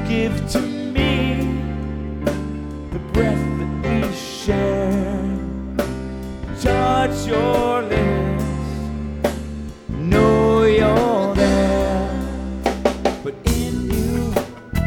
give to me the breath that we share. Touch your lips.